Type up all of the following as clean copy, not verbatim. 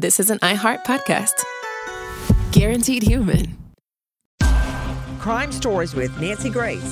this is an iHeart podcast. Guaranteed human. Crime Stories with Nancy Grace.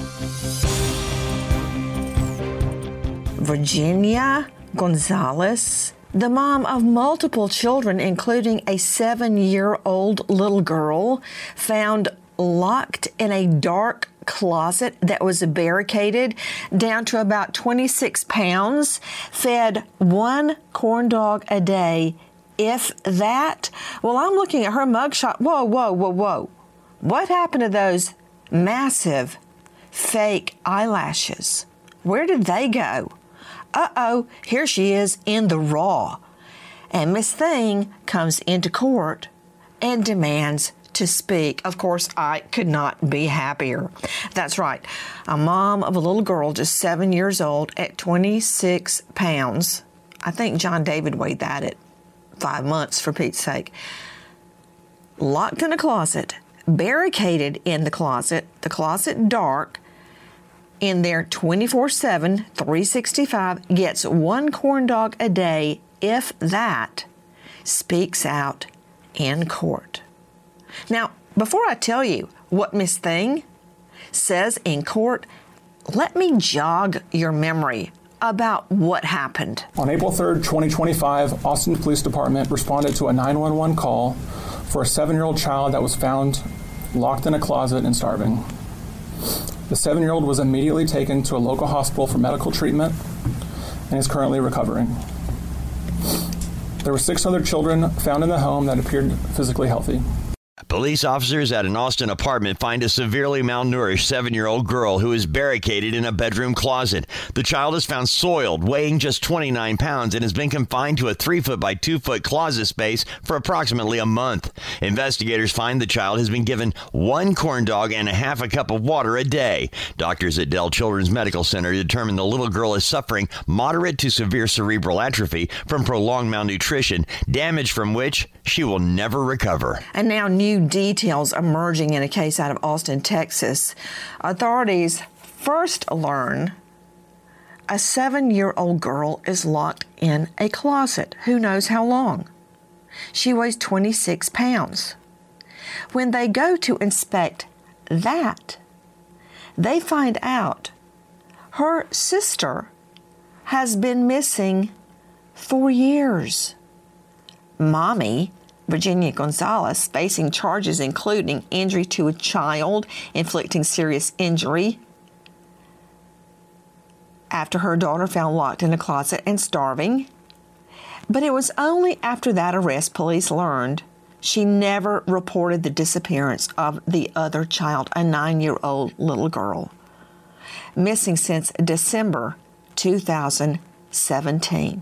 Virginia Gonzalez, the mom of multiple children, including a 7-year-old little girl, found locked in a dark closet that was barricaded down to about 26 pounds, fed 1 corn dog a day, if that. Well, I'm looking at her mugshot. Whoa. What happened to those massive fake eyelashes? Where did they go? Uh-oh, here she is in the raw. And Miss Thing comes into court and demands to speak. Of course, I could not be happier. That's right. A mom of a little girl just 7 years old at 26 pounds. I think John David weighed that at 5 months, for Pete's sake. Locked in a closet, barricaded in the closet dark, in there 24/7, 365, gets 1 corn dog a day, if that, speaks out in court. Now, before I tell you what Miss Thing says in court, let me jog your memory about what happened. On April 3rd, 2025, Austin Police Department responded to a 911 call for a 7-year-old child that was found locked in a closet and starving. The 7-year-old was immediately taken to a local hospital for medical treatment and is currently recovering. There were 6 other children found in the home that appeared physically healthy. Police officers at an Austin apartment find a severely malnourished 7-year-old girl who is barricaded in a bedroom closet. The child is found soiled, weighing just 29 pounds, and has been confined to a 3-foot by 2-foot closet space for approximately a month. Investigators find the child has been given 1 corn dog and a half a cup of water a day. Doctors at Dell Children's Medical Center determined the little girl is suffering moderate to severe cerebral atrophy from prolonged malnutrition, damage from which she will never recover. And now new details emerging in a case out of Austin, Texas. Authorities first learn a 7-year-old girl is locked in a closet. Who knows how long? She weighs 26 pounds. When they go to inspect that, they find out her sister has been missing for years. Mommy, Virginia Gonzalez, facing charges including injury to a child, inflicting serious injury after her daughter found locked in a closet and starving. But it was only after that arrest police learned she never reported the disappearance of the other child, a 9-year-old little girl, missing since December 2017.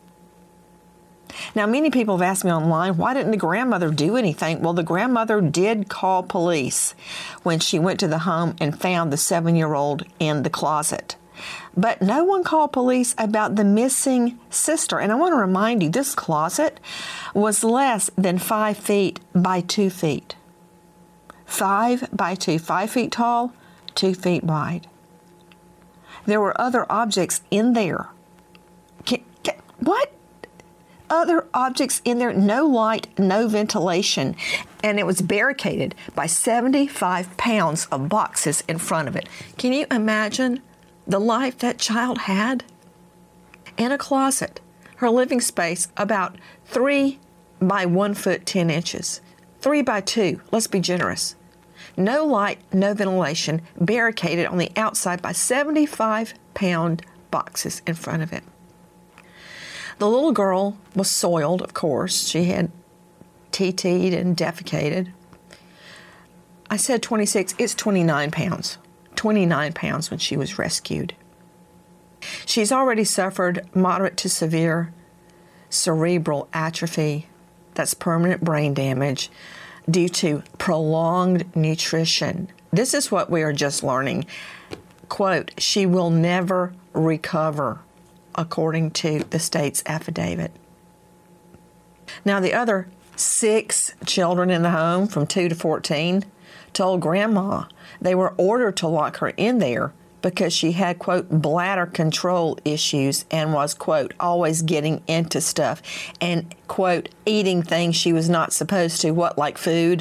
Now, many people have asked me online, why didn't the grandmother do anything? Well, the grandmother did call police when she went to the home and found the 7-year-old in the closet. But no one called police about the missing sister. And I want to remind you, this closet was less than 5 feet by 2 feet. 5 by 2, 5 feet tall, 2 feet wide. There were other objects in there. What? Other objects in there, no light, no ventilation, and it was barricaded by 75 pounds of boxes in front of it. Can you imagine the life that child had? In a closet, her living space about 3 by 1 foot 10 inches, 3 by 2, let's be generous. No light, no ventilation, barricaded on the outside by 75-pound boxes in front of it. The little girl was soiled, of course. She had TT'd and defecated. I said 26, it's 29 pounds. 29 pounds when she was rescued. She's already suffered moderate to severe cerebral atrophy, that's permanent brain damage, due to prolonged nutrition. This is what we are just learning. Quote, she will never recover, according to the state's affidavit. Now, the other 6 children in the home from 2 to 14 told Grandma they were ordered to lock her in there because she had, quote, bladder control issues and was, quote, always getting into stuff and, quote, eating things she was not supposed to, what, like food?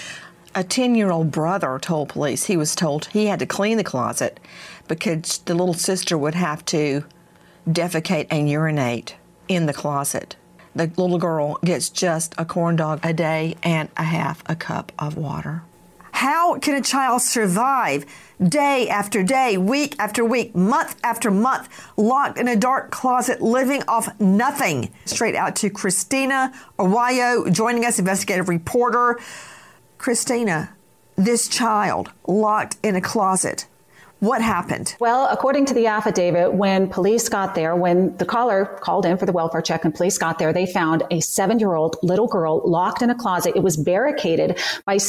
A 10-year-old brother told police he was told he had to clean the closet because the little sister would have to defecate and urinate in the closet. The little girl gets just a corn dog a day and a half a cup of water. How can a child survive day after day, week after week, month after month, locked in a dark closet, living off nothing? Straight out to Christina Arroyo, joining us, investigative reporter. Christina, this child locked in a closet. What happened? Well, according to the affidavit, when police got there, when the caller called in for the welfare check and police got there, they found a 7-year-old little girl locked in a closet. It was barricaded by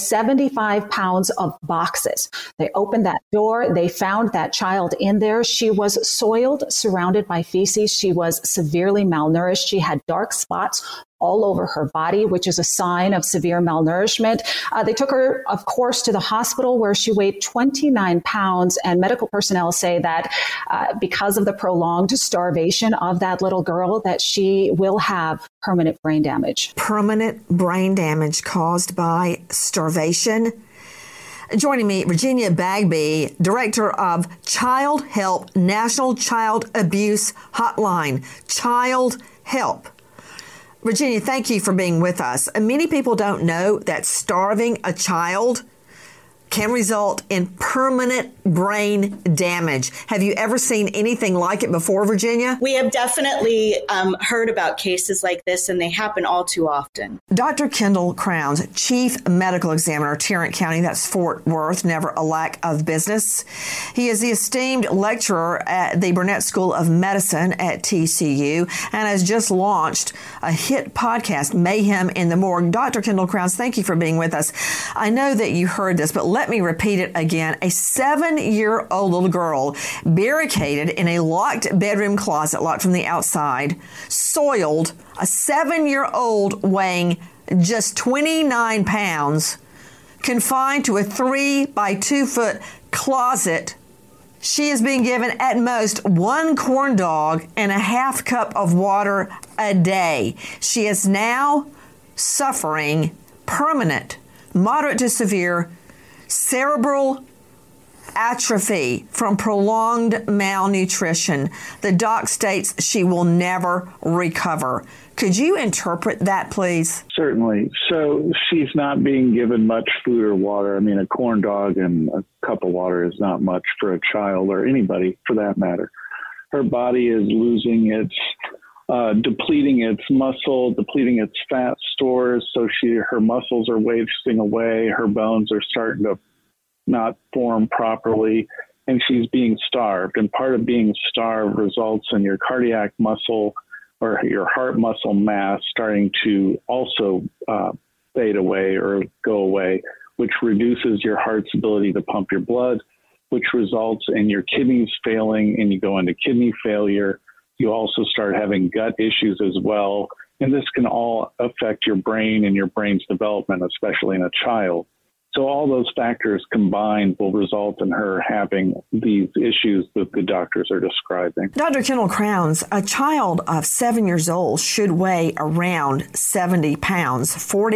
75 pounds of boxes. They opened that door. They found that child in there. She was soiled, surrounded by feces. She was severely malnourished. She had dark spots all over her body, which is a sign of severe malnourishment. They took her, of course, to the hospital where she weighed 29 pounds. And medical personnel say that because of the prolonged starvation of that little girl, that she will have permanent brain damage. Permanent brain damage caused by starvation. Joining me, Virginia Bagby, Director of Child Help, National Child Abuse Hotline. Child Help. Virginia, thank you for being with us. Many people don't know that starving a child can result in permanent brain damage. Have you ever seen anything like it before, Virginia? We have definitely heard about cases like this, and they happen all too often. Dr. Kendall Crowns, Chief Medical Examiner, Tarrant County, that's Fort Worth, never a lack of business. He is the esteemed lecturer at the Burnett School of Medicine at TCU and has just launched a hit podcast, Mayhem in the Morgue. Dr. Kendall Crowns, thank you for being with us. I know that you heard this, but let me repeat it again. A 7-year-old little girl barricaded in a locked bedroom closet, locked from the outside, soiled, a 7-year-old weighing just 29 pounds, confined to a 3 by 2 foot closet. She is being given at most 1 corn dog and a half cup of water a day. She is now suffering permanent, moderate to severe cerebral atrophy from prolonged malnutrition. The doc states she will never recover. Could you interpret that, please? Certainly. So she's not being given much food or water. I mean, a corn dog and a cup of water is not much for a child or anybody for that matter. Her body is losing its depleting its muscle, depleting its fat stores. So her muscles are wasting away. Her bones are starting to not form properly, and she's being starved. And part of being starved results in your cardiac muscle or your heart muscle mass starting to also fade away or go away, which reduces your heart's ability to pump your blood, which results in your kidneys failing, and you go into kidney failure. You also start having gut issues as well. And this can all affect your brain and your brain's development, especially in a child. So all those factors combined will result in her having these issues that the doctors are describing. Dr. Kendall Crowns, a child of 7 years old should weigh around 70 pounds,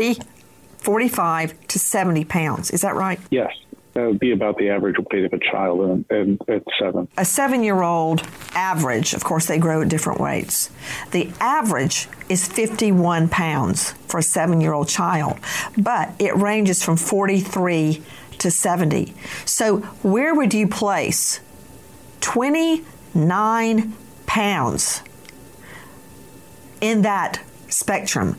45 to 70 pounds. Is that right? Yes. That would be about the average weight of a child at 7. A 7-year-old average, of course, they grow at different weights. The average is 51 pounds for a 7-year-old child, but it ranges from 43 to 70. So where would you place 29 pounds in that spectrum?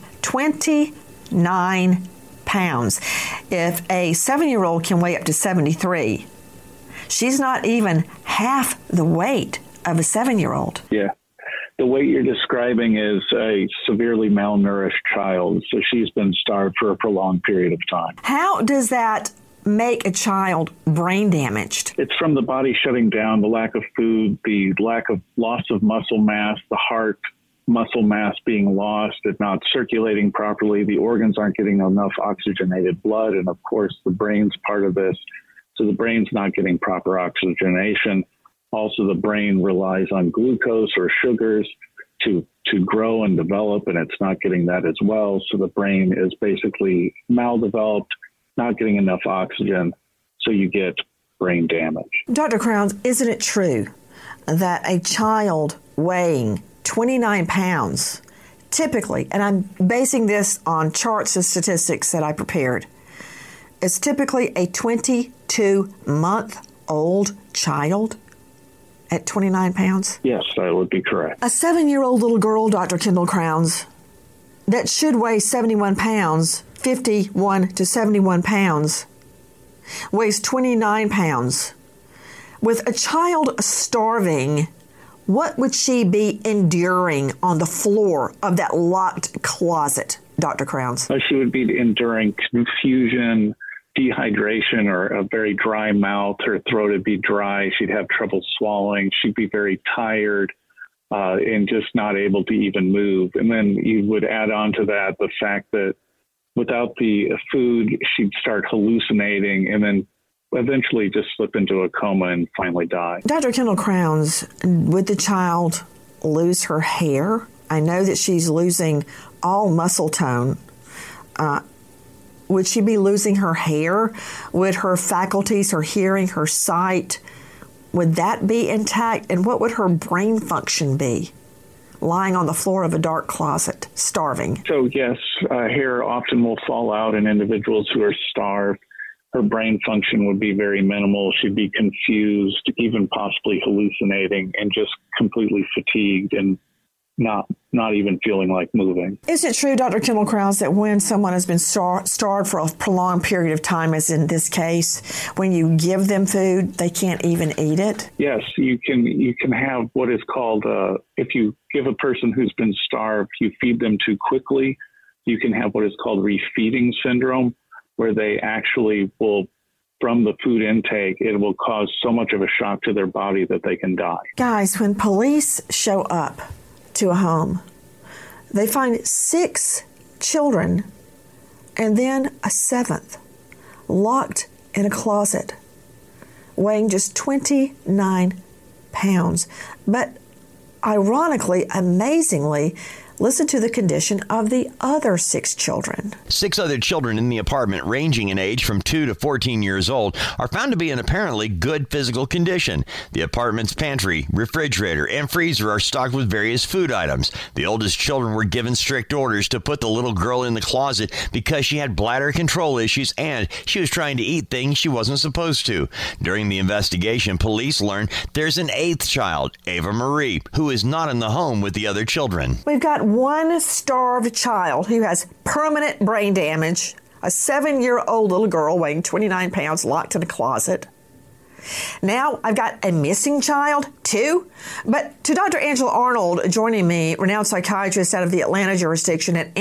29 pounds. If a 7-year-old can weigh up to 73, she's not even half the weight of a 7-year-old. Yeah. The weight you're describing is a severely malnourished child, so she's been starved for a prolonged period of time. How does that make a child brain damaged? It's from the body shutting down, the lack of food, the lack of loss of muscle mass, the heart muscle mass being lost, it not circulating properly, the organs aren't getting enough oxygenated blood, and of course the brain's part of this. So the brain's not getting proper oxygenation. Also, the brain relies on glucose or sugars to grow and develop, and it's not getting that as well. So the brain is basically maldeveloped, not getting enough oxygen, so you get brain damage. Dr. Crowns, isn't it true that a child weighing 29 pounds, typically, and I'm basing this on charts and statistics that I prepared, is typically a 22-month-old child at 29 pounds? Yes, that would be correct. A 7-year-old little girl, Dr. Kendall Crowns, that should weigh 71 pounds, 51 to 71 pounds, weighs 29 pounds. With a child starving, what would she be enduring on the floor of that locked closet, Dr. Crowns? She would be enduring confusion, dehydration, or a very dry mouth. Her throat would be dry. She'd have trouble swallowing. She'd be very tired and just not able to even move. And then you would add on to that the fact that without the food, she'd start hallucinating and then eventually just slip into a coma and finally die. Dr. Kendall Crowns, would the child lose her hair? I know that she's losing all muscle tone. Would she be losing her hair? Would her faculties, her hearing, her sight, would that be intact? And what would her brain function be? Lying on the floor of a dark closet, starving. So yes, hair often will fall out in individuals who are starved. Her brain function would be very minimal. She'd be confused, even possibly hallucinating, and just completely fatigued and not even feeling like moving. Is it true, Dr. Kendall Crowns, that when someone has been starved for a prolonged period of time, as in this case, when you give them food, they can't even eat it? Yes, you can have what is called, if you give a person who's been starved, you feed them too quickly, you can have what is called refeeding syndrome, where they actually will, from the food intake, it will cause so much of a shock to their body that they can die. Guys, when police show up to a home, they find 6 children and then a 7th locked in a closet, weighing just 29 pounds. But ironically, amazingly, listen to the condition of the other 6 children. 6 other children in the apartment, ranging in age from 2 to 14 years old, are found to be in apparently good physical condition. The apartment's pantry, refrigerator, and freezer are stocked with various food items. The oldest children were given strict orders to put the little girl in the closet because she had bladder control issues and she was trying to eat things she wasn't supposed to. During the investigation, police learned there's an 8th child, Ava Marie, who is not in the home with the other children. We've got one starved child who has permanent brain damage, a 7-year-old little girl weighing 29 pounds locked in a closet. Now I've got a missing child, too. But to Dr. Angela Arnold joining me, renowned psychiatrist out of the Atlanta jurisdiction at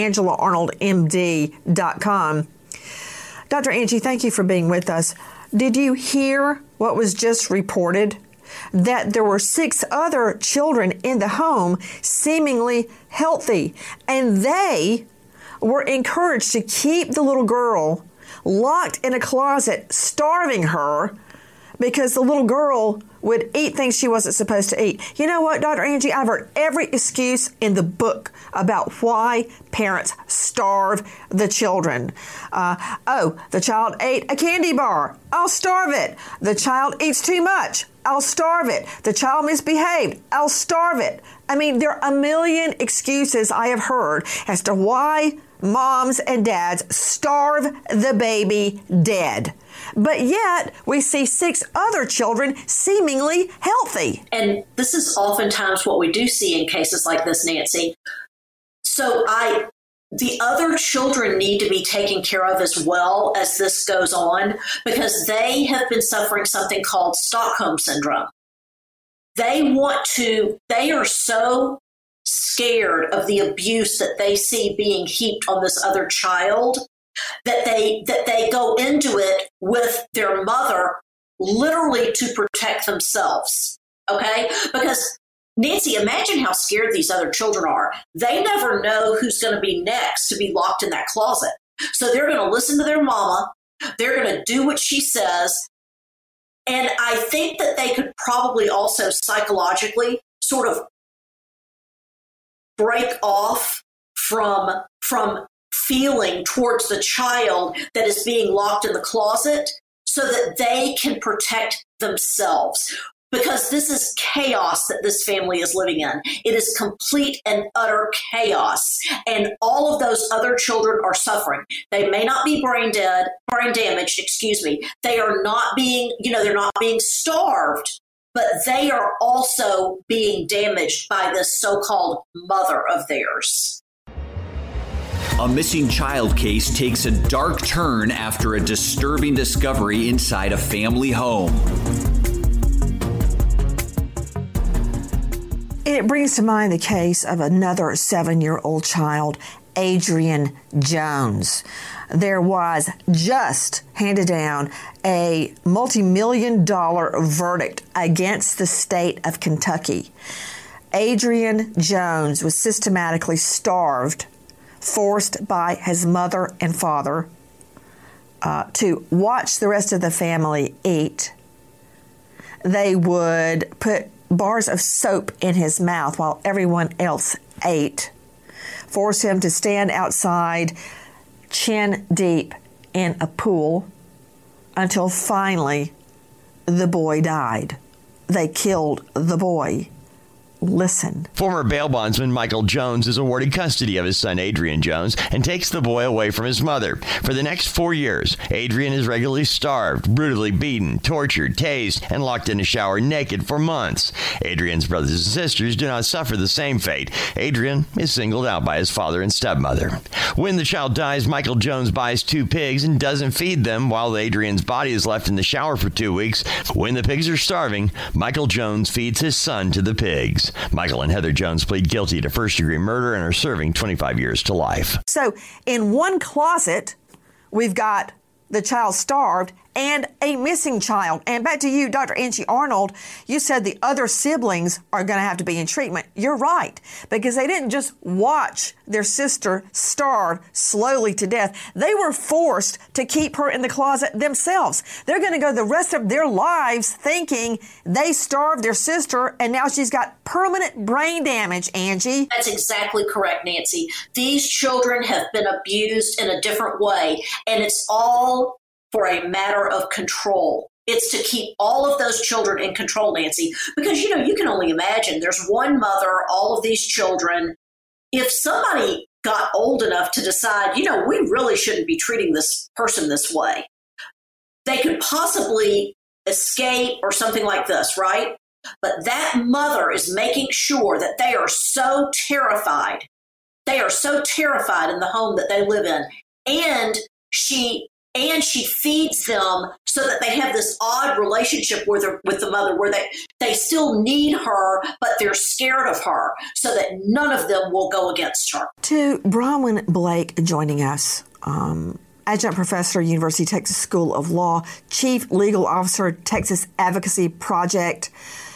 AngelaArnoldMD.com. Dr. Angie, thank you for being with us. Did you hear what was just reported? That there were 6 other children in the home seemingly healthy, and they were encouraged to keep the little girl locked in a closet, starving her, because the little girl would eat things she wasn't supposed to eat. You know what, Dr. Angie? I've heard every excuse in the book about why parents starve the children. The child ate a candy bar. I'll starve it. The child eats too much. I'll starve it. The child misbehaved. I'll starve it. I mean, there are a million excuses I have heard as to why moms and dads starve the baby dead. But yet, we see 6 other children seemingly healthy. And this is oftentimes what we do see in cases like this, Nancy. So the other children need to be taken care of as well as this goes on, because they have been suffering something called Stockholm Syndrome. They are so scared of the abuse that they see being heaped on this other child that they go into it with their mother literally to protect themselves. Okay? Because Nancy, imagine how scared these other children are. They never know who's going to be next to be locked in that closet. So they're going to listen to their mama. They're going to do what she says. And I think that they could probably also psychologically sort of break off from feeling towards the child that is being locked in the closet so that they can protect themselves. Because this is chaos that this family is living in. It is complete and utter chaos. And all of those other children are suffering. They may not be brain damaged, They are not being, they're not being starved, but they are also being damaged by this so-called mother of theirs. A missing child case takes a dark turn after a disturbing discovery inside a family home. It brings to mind the case of another 7-year-old child, Adrian Jones. There was just handed down a multi-million-dollar verdict against the state of Kentucky. Adrian Jones was systematically starved, forced by his mother and father to watch the rest of the family eat. They would put bars of soap in his mouth while everyone else ate, force him to stand outside chin deep in a pool until finally the boy died. They killed the boy. Listen. Former bail bondsman Michael Jones is awarded custody of his son Adrian Jones and takes the boy away from his mother. For the next 4 years, Adrian is regularly starved, brutally beaten, tortured, tased, and locked in a shower naked for months. Adrian's brothers and sisters do not suffer the same fate. Adrian is singled out by his father and stepmother. When the child dies, Michael Jones buys 2 pigs and doesn't feed them while Adrian's body is left in the shower for 2 weeks. When the pigs are starving, Michael Jones feeds his son to the pigs. Michael and Heather Jones plead guilty to first-degree murder and are serving 25 years to life. So in one closet, we've got the child starved and a missing child. And back to you, Dr. Angie Arnold, you said the other siblings are going to have to be in treatment. You're right, because they didn't just watch their sister starve slowly to death. They were forced to keep her in the closet themselves. They're going to go the rest of their lives thinking they starved their sister, and now she's got permanent brain damage, Angie. That's exactly correct, Nancy. These children have been abused in a different way, and it's all for a matter of control. It's to keep all of those children in control, Nancy, because, you can only imagine there's one mother, all of these children. If somebody got old enough to decide, we really shouldn't be treating this person this way, they could possibly escape or something like this, right? But that mother is making sure that they are so terrified. They are so terrified in the home that they live in. And she feeds them so that they have this odd relationship with the mother where they still need her, but they're scared of her so that none of them will go against her. To Bronwyn Blake joining us, adjunct professor, University of Texas School of Law, chief legal officer, Texas Advocacy Project.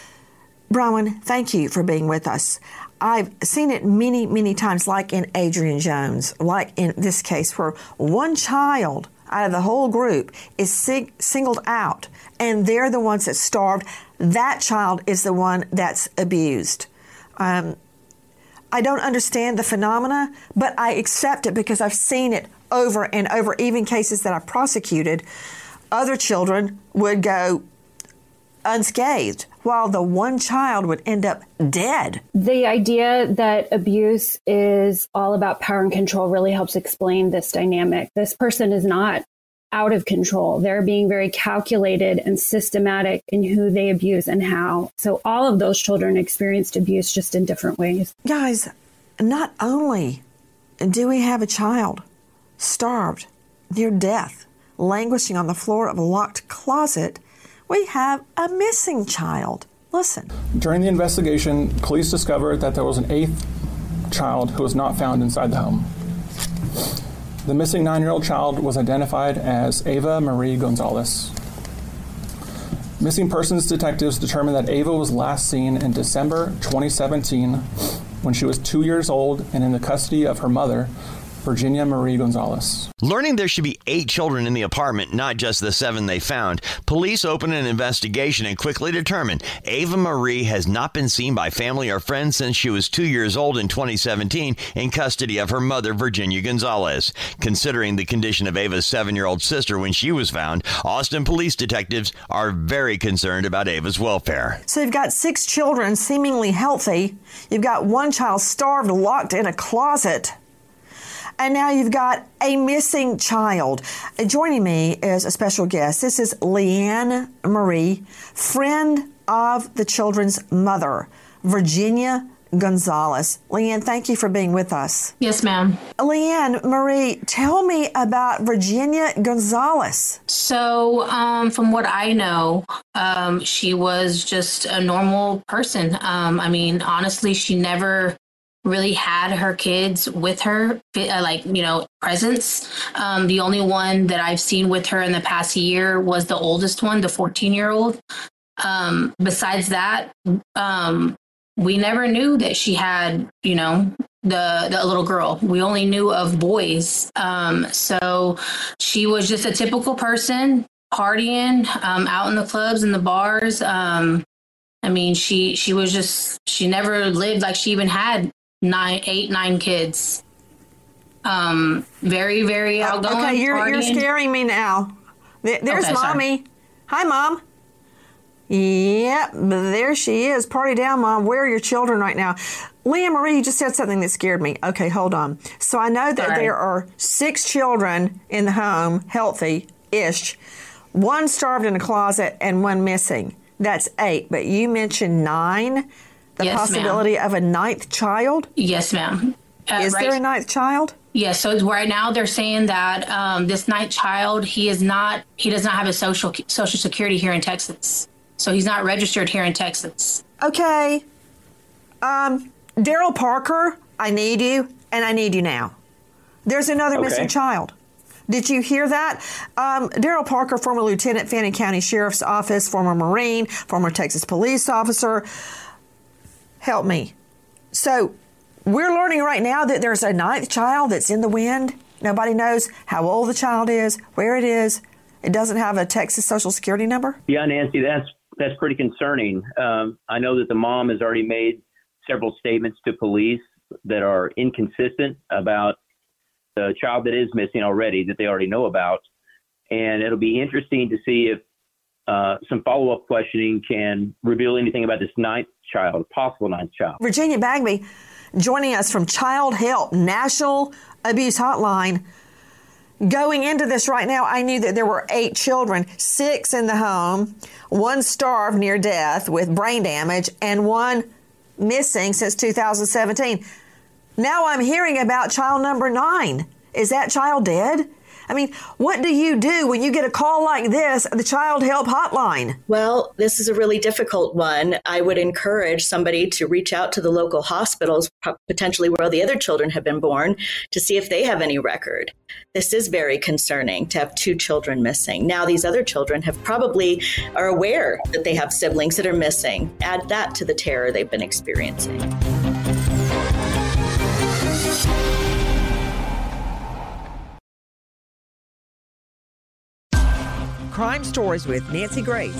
Bronwyn, thank you for being with us. I've seen it many, many times, like in Adrian Jones, like in this case, where one child out of the whole group is singled out, and they're the ones that starved. That child is the one that's abused. I don't understand the phenomena, but I accept it because I've seen it over and over. Even cases that I've prosecuted, other children would go unscathed, while the one child would end up dead. The idea that abuse is all about power and control really helps explain this dynamic. This person is not out of control. They're being very calculated and systematic in who they abuse and how. So all of those children experienced abuse, just in different ways. Guys, not only do we have a child starved near death, languishing on the floor of a locked closet, we have a missing child. Listen. During the investigation, police discovered that there was an 8th child who was not found inside the home. The missing 9-year-old child was identified as Ava Marie Gonzalez. Missing persons detectives determined that Ava was last seen in December 2017 when she was 2 years old and in the custody of her mother Virginia Marie Gonzalez. Learning there should be 8 children in the apartment, not just the 7 they found, police opened an investigation and quickly determined Ava Marie has not been seen by family or friends since she was 2 years old in 2017 in custody of her mother, Virginia Gonzalez. Considering the condition of Ava's 7-year-old sister when she was found, Austin police detectives are very concerned about Ava's welfare. So you've got 6 children seemingly healthy. You've got 1 child starved, locked in a closet. And now you've got a missing child. Joining me is a special guest. This is Leanne Marie, friend of the children's mother, Virginia Gonzalez. Leanne, thank you for being with us. Yes, ma'am. Leanne Marie, tell me about Virginia Gonzalez. So, from what I know, she was just a normal person. I mean, honestly, she never really had her kids with her, presence. The only one that I've seen with her in the past year was the oldest one, the 14-year-old. Besides that, we never knew that she had, the little girl. We only knew of boys. So she was just a typical person, partying, out in the clubs and the bars. She never lived like she even had 9 kids. Very, very outgoing. Okay, you're scaring me now. There's okay, Mommy. Sorry. Hi, Mom. Yep, there she is. Party down, Mom. Where are your children right now? Leanne Marie, you just said something that scared me. Okay, hold on. So I know that there are 6 children in the home, healthy-ish, 1 starved in a closet and 1 missing. That's 8, but you mentioned 9. The possibility of a 9th child? Yes, ma'am. Is there a 9th child? Yes. So right now they're saying that this 9th child, he does not have a social security here in Texas. So he's not registered here in Texas. Okay. Daryl Parker, I need you, and I need you now. There's another missing child. Did you hear that? Daryl Parker, former lieutenant, Fannin County Sheriff's Office, former Marine, former Texas police officer. Help me. So we're learning right now that there's a 9th child that's in the wind. Nobody knows how old the child is, where it is. It doesn't have a Texas Social Security number? Yeah, Nancy, that's pretty concerning. I know that the mom has already made several statements to police that are inconsistent about the child that is missing already, that they already know about. And it'll be interesting to see if some follow-up questioning can reveal anything about this 9th child, possible 9th child. Virginia Bagby joining us from Child Help National Abuse Hotline. Going into this right now, I knew that there were 8 children, 6 in the home, 1 starved near death with brain damage, and 1 missing since 2017. Now I'm hearing about child number 9. Is that child dead? I mean, what do you do when you get a call like this, the Child Help Hotline? Well, this is a really difficult one. I would encourage somebody to reach out to the local hospitals, potentially where the other children have been born, to see if they have any record. This is very concerning to have 2 children missing. Now, these other children are aware that they have siblings that are missing. Add that to the terror they've been experiencing. Crime Stories with Nancy Grace.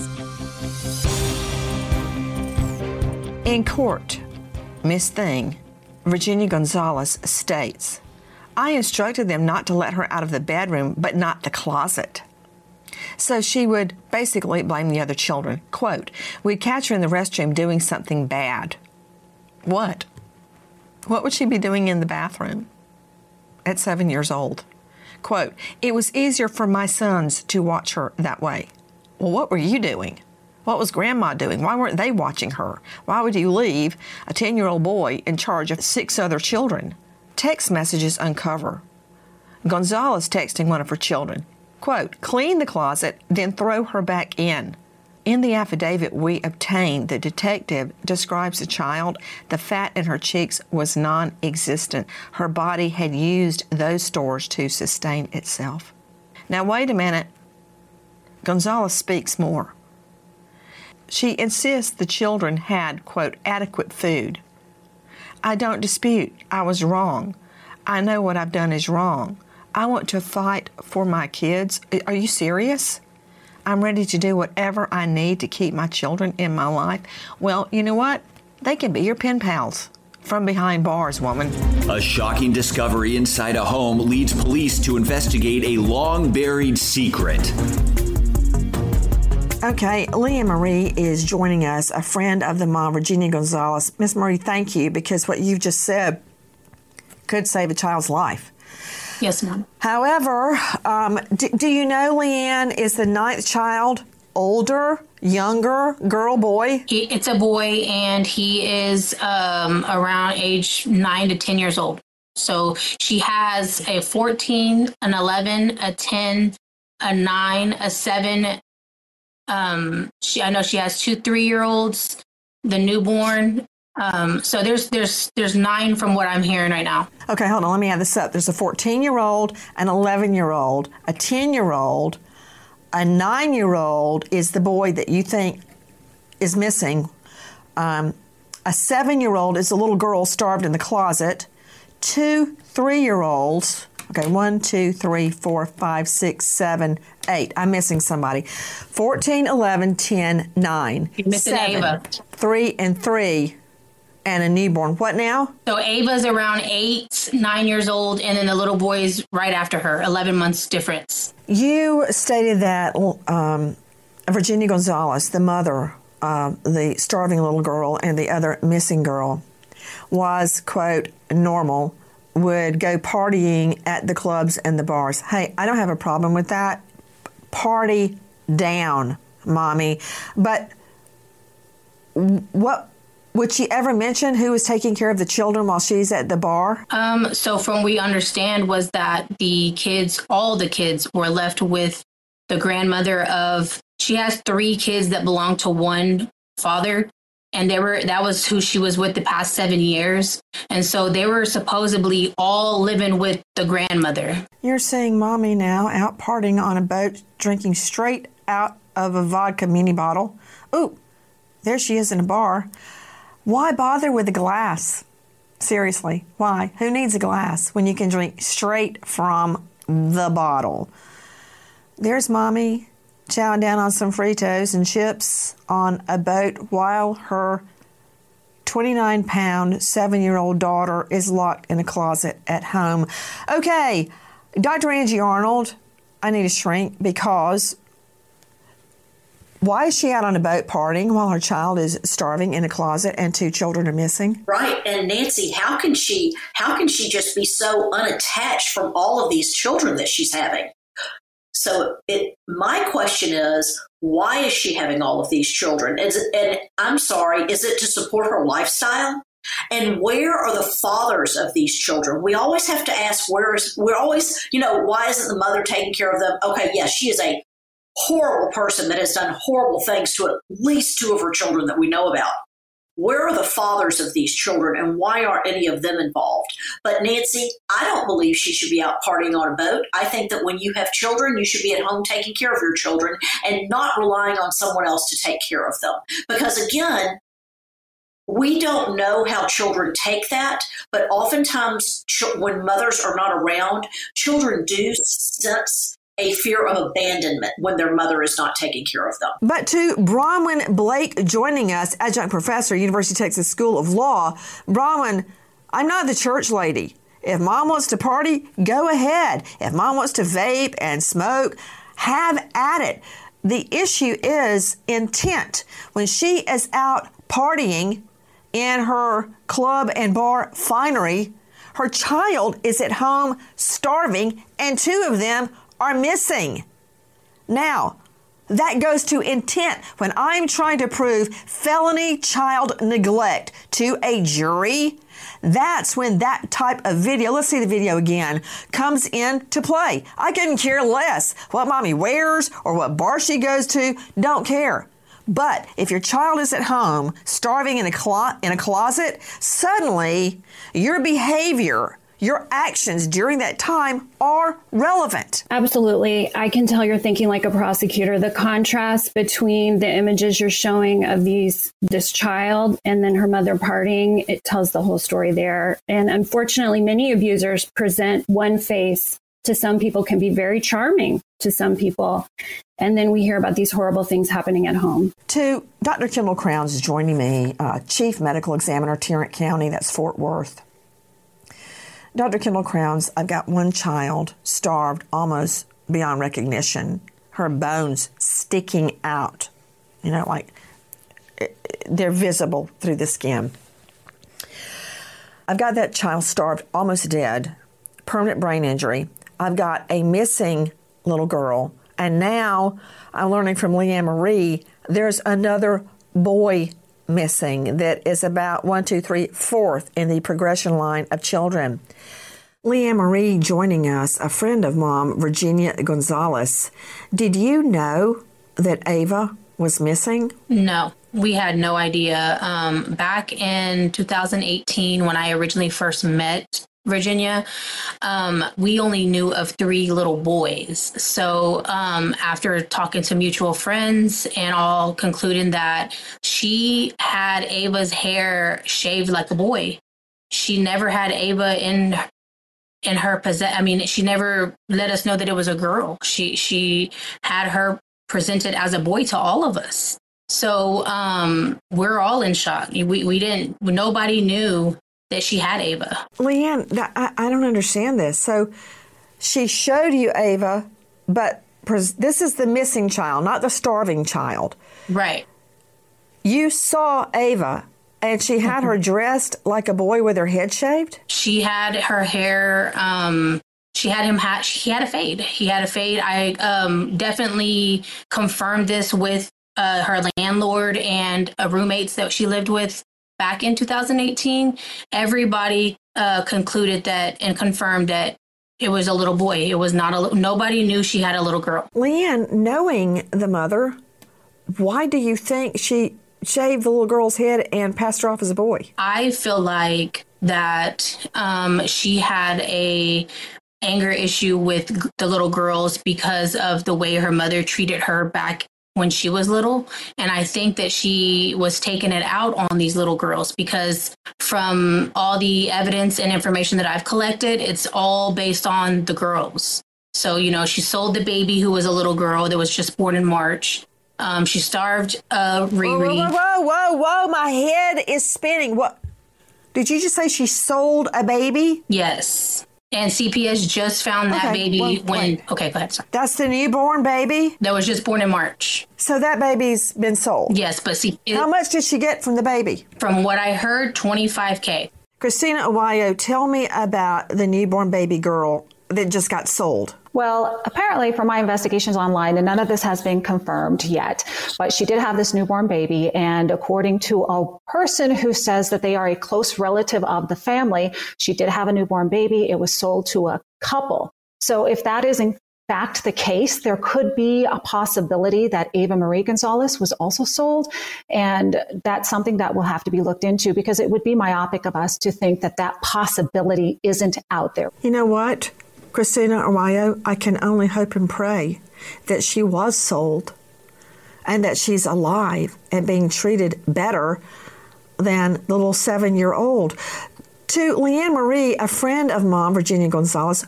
In court, Miss Thing, Virginia Gonzalez, states, I instructed them not to let her out of the bedroom, but not the closet. So she would basically blame the other children. Quote, we'd catch her in the restroom doing something bad. What? What would she be doing in the bathroom at 7 years old? Quote, it was easier for my sons to watch her that way. Well, what were you doing? What was Grandma doing? Why weren't they watching her? Why would you leave a 10-year-old boy in charge of 6 other children? Text messages uncover Gonzalez texting one of her children. Quote, clean the closet, then throw her back in. In the affidavit we obtained, the detective describes the child. The fat in her cheeks was non-existent. Her body had used those stores to sustain itself. Now, wait a minute. Gonzalez speaks more. She insists the children had, quote, adequate food. I don't dispute. I was wrong. I know what I've done is wrong. I want to fight for my kids. Are you serious? I'm ready to do whatever I need to keep my children in my life. Well, you know what? They can be your pen pals. From behind bars, woman. A shocking discovery inside a home leads police to investigate a long-buried secret. Okay, Leah Marie is joining us, a friend of the mom, Virginia Gonzalez. Miss Marie, thank you, because what you've just said could save a child's life. Yes, ma'am. However, do you know, Leanne, is the 9th child older, younger, girl, boy? It's a boy, and he is around age 9 to 10 years old. So she has a 14, an 11, a 10, a 9, a 7. I know she has 2 3-year-olds, the newborn. So there's 9 from what I'm hearing right now. Okay, hold on. Let me add this up. There's a 14-year-old, an 11-year-old, a 10-year-old, a 9-year-old is the boy that you think is missing. A 7-year-old is a little girl starved in the closet. 2 3-year-olds. Okay, 1, 2, 3, 4, 5, 6, 7, 8. I'm missing somebody. 14, 11, 10, 9. You're missing 7, Ava. 3 and 3, and a newborn. What now? So Ava's around 8, 9 years old, and then the little boy is right after her, 11 months difference. You stated that Virginia Gonzalez, the mother of the starving little girl and the other missing girl, was, quote, normal, would go partying at the clubs and the bars. Hey, I don't have a problem with that. Party down, Mommy. But what would she ever mention who was taking care of the children while she's at the bar? So from what we understand was that all the kids were left with the grandmother of, she has 3 kids that belong to one father. And that was who she was with the past 7 years. And so they were supposedly all living with the grandmother. You're seeing Mommy now out partying on a boat, drinking straight out of a vodka mini bottle. Ooh, there she is in a bar. Why bother with a glass? Seriously, why? Who needs a glass when you can drink straight from the bottle? There's Mommy chowing down on some Fritos and chips on a boat while her 29-pound, 7-year-old daughter is locked in a closet at home. Okay, Dr. Angie Arnold, I need a shrink because why is she out on a boat partying while her child is starving in a closet and 2 children are missing? Right. And Nancy, how can she just be so unattached from all of these children that she's having? So my question is, why is she having all of these children? And I'm sorry, is it to support her lifestyle? And where are the fathers of these children? We always have to ask, why isn't the mother taking care of them? Okay, yes, she is a horrible person that has done horrible things to at least 2 of her children that we know about. Where are the fathers of these children, and why aren't any of them involved? But Nancy, I don't believe she should be out partying on a boat. I think that when you have children, you should be at home taking care of your children and not relying on someone else to take care of them. Because again, we don't know how children take that, but oftentimes when mothers are not around, children do sense a fear of abandonment when their mother is not taking care of them. But to Bronwyn Blake joining us, adjunct professor, University of Texas School of Law. Bronwyn, I'm not the church lady. If mom wants to party, go ahead. If mom wants to vape and smoke, have at it. The issue is intent. When she is out partying in her club and bar finery, her child is at home starving, and 2 of them are missing. Now, that goes to intent. When I'm trying to prove felony child neglect to a jury, that's when that type of video, let's see the video again, comes into play. I couldn't care less what mommy wears or what bar she goes to, don't care. But if your child is at home starving in a closet, suddenly your behavior, your actions during that time are relevant. Absolutely. I can tell you're thinking like a prosecutor. The contrast between the images you're showing of this child and then her mother partying, it tells the whole story there. And unfortunately, many abusers present one face. To some people can be very charming to some people. And then we hear about these horrible things happening at home. To Dr. Kendall Crowns is joining me, Chief Medical Examiner, Tarrant County, that's Fort Worth. Dr. Kendall Crowns, I've got one child starved almost beyond recognition, her bones sticking out, like they're visible through the skin. I've got that child starved, almost dead, permanent brain injury. I've got a missing little girl. And now I'm learning from Leanne Marie, there's another boy missing that is about 1, 2, 3, 4th in the progression line of children. Leanne Marie joining us, a friend of Mom, Virginia Gonzalez. Did you know that Ava was missing? No, we had no idea. Back in 2018, when I originally first met Virginia, we only knew of 3 little boys. So after talking to mutual friends and all concluding that she had Ava's hair shaved like a boy. She never had Ava in her possession. I mean, she never let us know that it was a girl. She had her presented as a boy to all of us. So we're all in shock. Nobody knew that she had Ava. Leanne, I don't understand this. So she showed you Ava, but this is the missing child, not the starving child. Right. You saw Ava, and she had her dressed like a boy with her head shaved? She had her hair, she had a fade. He had a fade. I definitely confirmed this with her landlord and roommates that she lived with. Back in 2018, everybody concluded that and confirmed that it was a little boy. It was not nobody knew she had a little girl. Leanne, knowing the mother, why do you think she shaved the little girl's head and passed her off as a boy? I feel like that she had a anger issue with the little girls because of the way her mother treated her back when she was little. And I think that she was taking it out on these little girls because from all the evidence and information that I've collected, it's all based on the girls. So, she sold the baby who was a little girl that was just born in March. She starved Riri. Whoa. My head is spinning. What? Did you just say she sold a baby? Yes. And CPS just found that baby Okay, go ahead. Sorry. That's the newborn baby? That was just born in March. So that baby's been sold? Yes, but how much did she get from the baby? From what I heard, $25,000. Christina Awayo, tell me about the newborn baby girl that just got sold. Well, apparently from my investigations online, and none of this has been confirmed yet, but she did have this newborn baby. And according to a person who says that they are a close relative of the family, she did have a newborn baby. It was sold to a couple. So if that is in fact the case, there could be a possibility that Ava Marie Gonzalez was also sold. And that's something that will have to be looked into because it would be myopic of us to think that that possibility isn't out there. You know what? Christina Arroyo, I can only hope and pray that she was sold and that she's alive and being treated better than the little 7-year-old. To Leanne Marie, a friend of Mom, Virginia Gonzalez,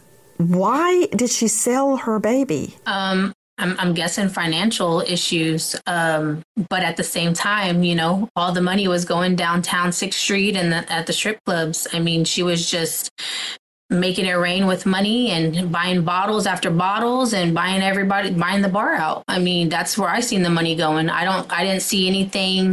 why did she sell her baby? I'm guessing financial issues. But at the same time, all the money was going downtown 6th Street and at the strip clubs. I mean, she was just making it rain with money and buying bottles after bottles and buying the bar out. I mean, that's where I seen the money going. I didn't see anything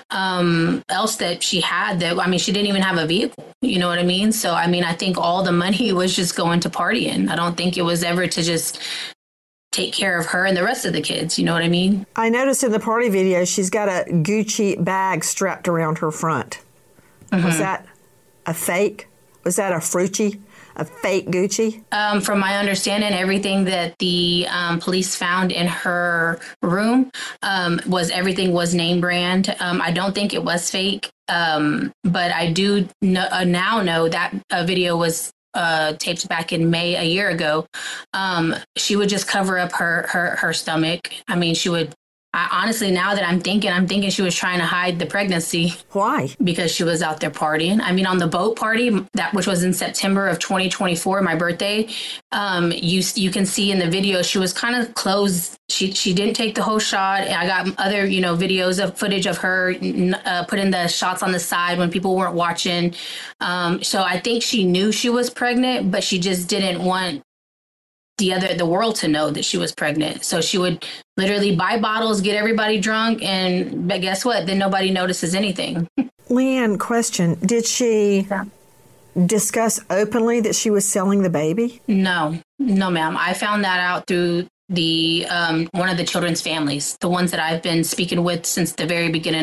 else that she had she didn't even have a vehicle. You know what I mean? So, I think all the money was just going to partying. I don't think it was ever to just take care of her and the rest of the kids. You know what I mean? I noticed in the party video, she's got a Gucci bag strapped around her front. Mm-hmm. Was that a fake? Was that a Frucci? A fake Gucci? From my understanding, everything that the police found in her room everything was name brand. I don't think it was fake, but I do now know that video was taped back in May a year ago. She would just cover up her stomach. I mean, honestly, now that I'm thinking she was trying to hide the pregnancy. Why? Because she was out there partying. I mean, on the boat party, which was in September of 2024, my birthday, you can see in the video, she was kind of closed. She didn't take the whole shot. I got other, videos of footage of her putting the shots on the side when people weren't watching. So I think she knew she was pregnant, but she just didn't want the world to know that she was pregnant. So she would literally buy bottles, get everybody drunk, but guess what? Then nobody notices anything. Leanne, question. Did she discuss openly that she was selling the baby? No, ma'am. I found that out through the one of the children's families, the ones that I've been speaking with since the very beginning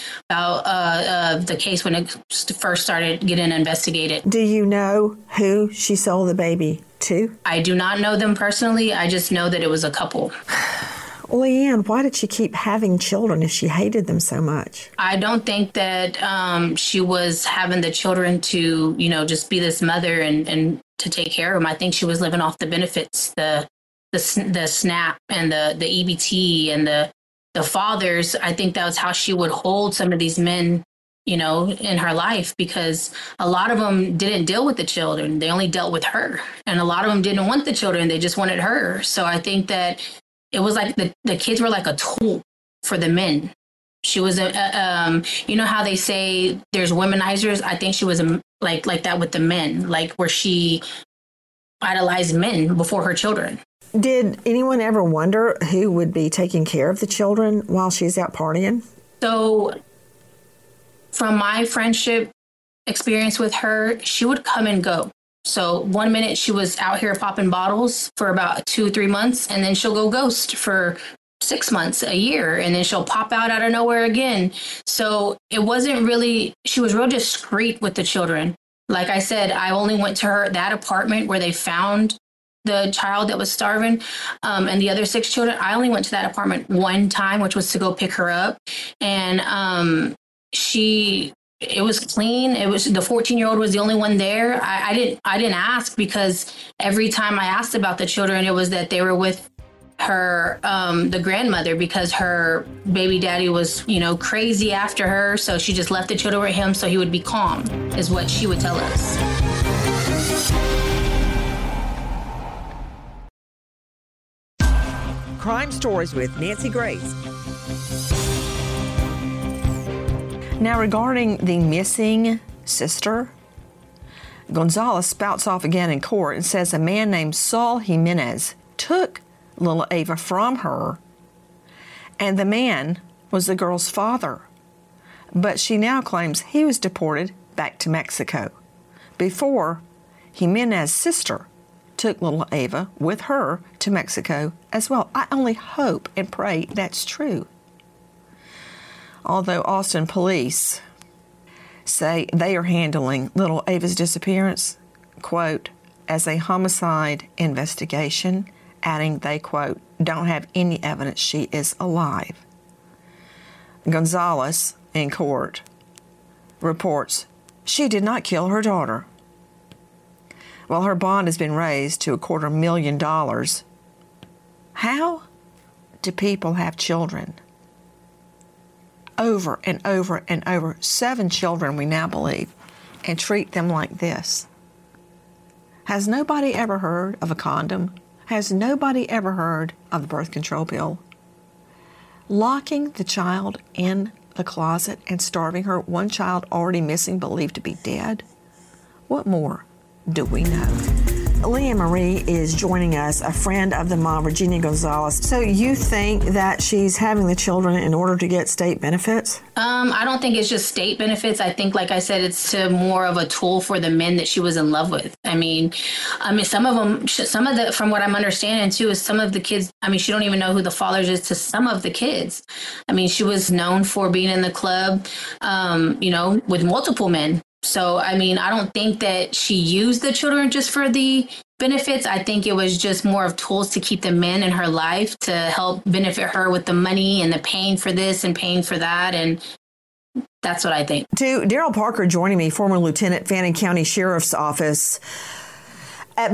about the case when it first started getting investigated. Do you know who she sold the baby to? I do not know them personally. I just know that it was a couple. Leanne, why did she keep having children if she hated them so much? I don't think that she was having the children to, just be this mother and to take care of them. I think she was living off the benefits, the SNAP and the EBT and the fathers. I think that was how she would hold some of these men, in her life, because a lot of them didn't deal with the children. They only dealt with her. And a lot of them didn't want the children. They just wanted her. So I think that it was like the kids were like a tool for the men. She was how they say there's womanizers. I think she was like that with the men, like where she idolized men before her children. Did anyone ever wonder who would be taking care of the children while she's out partying? So from my friendship experience with her, she would come and go. So 1 minute she was out here popping bottles for about 2-3 months, and then she'll go ghost for 6 months, a year, and then she'll pop out of nowhere again. So it wasn't really, she was real discreet with the children. Like I said, I only went to that apartment where they found the child that was starving, and the other 6 children. I only went to that apartment one time, which was to go pick her up. And it was clean. It was the 14-year-old was the only one there. I didn't ask, because every time I asked about the children, it was that they were with her, the grandmother, because her baby daddy was, crazy after her. So she just left the children with him so he would be calm, is what she would tell us. Crime Stories with Nancy Grace. Now, regarding the missing sister, Gonzalez spouts off again in court and says a man named Saul Jimenez took little Ava from her, and the man was the girl's father. But she now claims he was deported back to Mexico before Jimenez's sister took little Ava with her to Mexico as well. I only hope and pray that's true. Although Austin police say they are handling little Ava's disappearance, quote, as a homicide investigation, adding they, quote, don't have any evidence she is alive. Gonzalez, in court, reports she did not kill her daughter. Well, her bond has been raised to $250,000. How do people have children? Over and over and over, 7 children, we now believe, and treat them like this. Has nobody ever heard of a condom? Has nobody ever heard of the birth control pill? Locking the child in the closet and starving her, one child already missing, believed to be dead? What more do we know? Leah Marie is joining us, a friend of the mom, Virginia Gonzalez. So you think that she's having the children in order to get state benefits? I don't think it's just state benefits. I think, like I said, it's more of a tool for the men that she was in love with. I mean, some of the, from what I'm understanding too, is some of the kids, she don't even know who the fathers is to some of the kids. She was known for being in the club, with multiple men. So, I don't think that she used the children just for the benefits. I think it was just more of tools to keep the men in her life to help benefit her with the money and the paying for this and paying for that. And that's what I think. To Daryl Parker joining me, former Lieutenant, Fannin County Sheriff's Office. at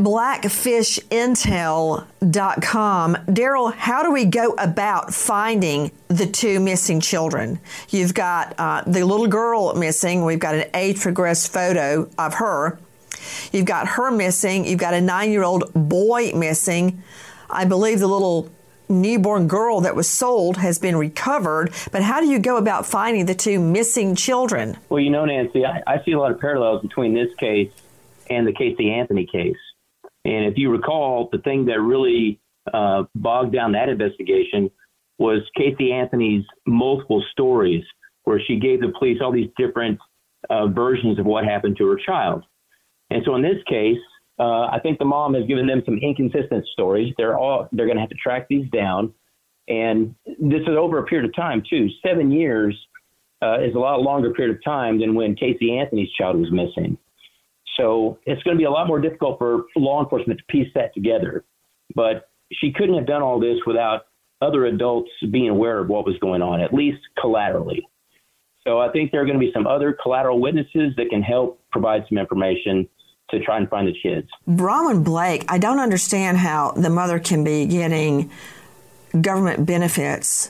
blackfishintel.com. Daryl, how do we go about finding the two missing children? You've got the little girl missing. We've got an age-progressed photo of her. You've got her missing. You've got a 9-year-old boy missing. I believe the little newborn girl that was sold has been recovered. But how do you go about finding the two missing children? Well, Nancy, I see a lot of parallels between this case and the Casey Anthony case. And if you recall, the thing that really bogged down that investigation was Casey Anthony's multiple stories, where she gave the police all these different versions of what happened to her child. And so in this case, I think the mom has given them some inconsistent stories. They're going to have to track these down. And this is over a period of time, too. 7 years is a lot longer period of time than when Casey Anthony's child was missing. So it's going to be a lot more difficult for law enforcement to piece that together. But she couldn't have done all this without other adults being aware of what was going on, at least collaterally. So I think there are going to be some other collateral witnesses that can help provide some information to try and find the kids. Bronwyn Blake, I don't understand how the mother can be getting government benefits,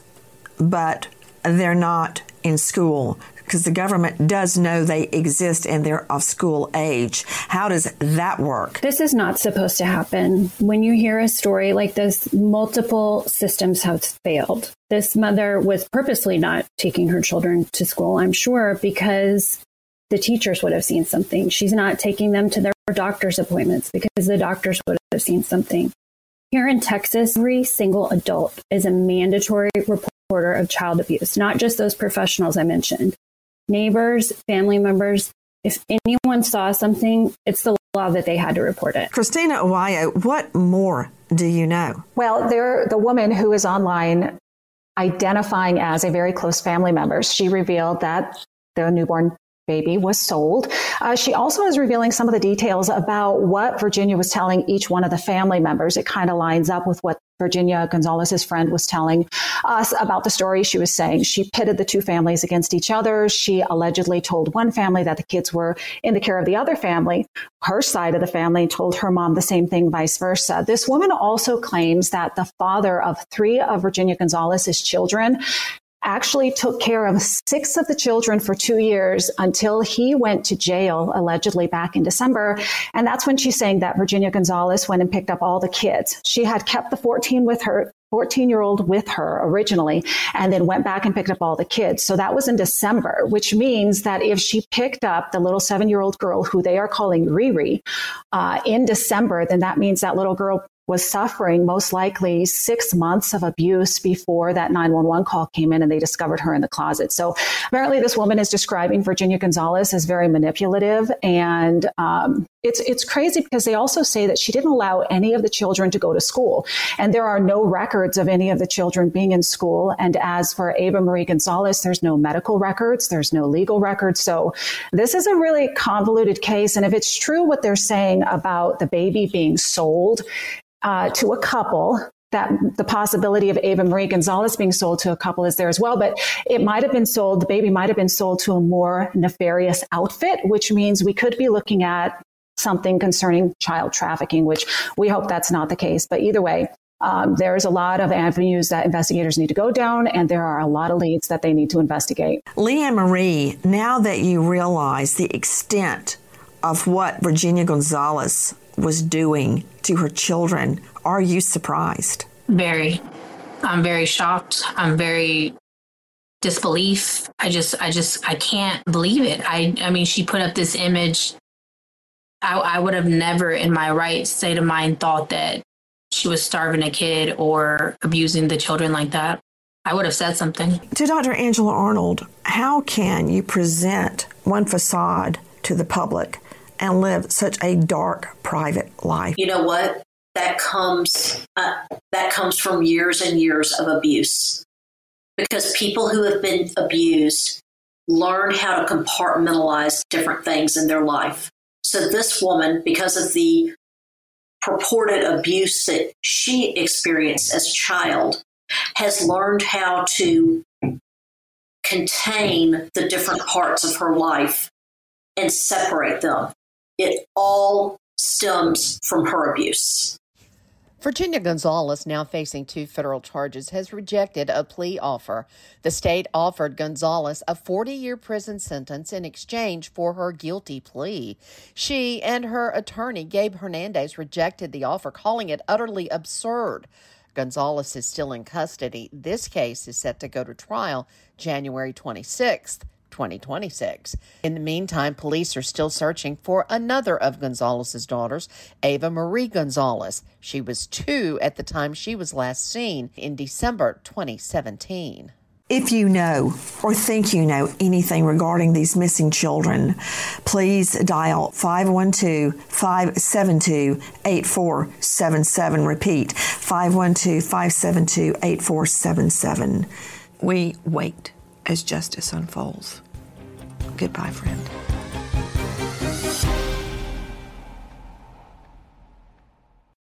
but they're not in school, because the government does know they exist and they're of school age. How does that work? This is not supposed to happen. When you hear a story like this, multiple systems have failed. This mother was purposely not taking her children to school, I'm sure, because the teachers would have seen something. She's not taking them to their doctor's appointments because the doctors would have seen something. Here in Texas, every single adult is a mandatory reporter of child abuse, not just those professionals I mentioned. Neighbors, family members, if anyone saw something, it's the law that they had to report it. Christina Owayo, what more do you know? Well, the woman who is online identifying as a very close family member, she revealed that the newborn baby was sold. She also is revealing some of the details about what Virginia was telling each one of the family members. It kind of lines up with what Virginia Gonzalez's friend was telling us about the story. She was saying she pitted the two families against each other. She allegedly told one family that the kids were in the care of the other family. Her side of the family told her mom the same thing, vice versa. This woman also claims that the father of 3 of Virginia Gonzalez's children actually took care of 6 of the children for 2 years until he went to jail, allegedly back in December. And that's when she's saying that Virginia Gonzalez went and picked up all the kids. She had kept the 14-year-old with her originally, and then went back and picked up all the kids. So that was in December, which means that if she picked up the little 7-year-old girl, who they are calling Riri, in December, then that means that little girl was suffering most likely 6 months of abuse before that 911 call came in and they discovered her in the closet. So apparently this woman is describing Virginia Gonzalez as very manipulative. And it's crazy because they also say that she didn't allow any of the children to go to school. And there are no records of any of the children being in school. And as for Ava Marie Gonzalez, there's no medical records. There's no legal records. So this is a really convoluted case. And if it's true what they're saying about the baby being sold to a couple, that the possibility of Ava Marie Gonzalez being sold to a couple is there as well. But it might have been sold, the baby might have been sold to a more nefarious outfit, which means we could be looking at something concerning child trafficking, which we hope that's not the case. But either way, there's a lot of avenues that investigators need to go down, and there are a lot of leads that they need to investigate. Leanne Marie, now that you realize the extent of what Virginia Gonzalez was doing to her children, are you surprised? Very. I'm very shocked. I'm very disbelief. I can't believe it. I mean, she put up this image. I would have never in my right state of mind thought that she was starving a kid or abusing the children like that. I would have said something. To Dr. Angela Arnold, how can you present one facade to the public and live such a dark, private life? You know what? That comes from years and years of abuse. Because people who have been abused learn how to compartmentalize different things in their life. So this woman, because of the purported abuse that she experienced as a child, has learned how to contain the different parts of her life and separate them. It all stems from her abuse. Virginia Gonzalez, now facing 2 federal charges, has rejected a plea offer. The state offered Gonzalez a 40-year prison sentence in exchange for her guilty plea. She and her attorney, Gabe Hernandez, rejected the offer, calling it utterly absurd. Gonzalez is still in custody. This case is set to go to trial January 26th. 2026. In the meantime, police are still searching for another of Gonzalez's daughters, Ava Marie Gonzalez. She was 2 at the time she was last seen in December 2017. If you know or think you know anything regarding these missing children, please dial 512-572-8477. Repeat, 512-572-8477. We wait as justice unfolds. Goodbye, friend.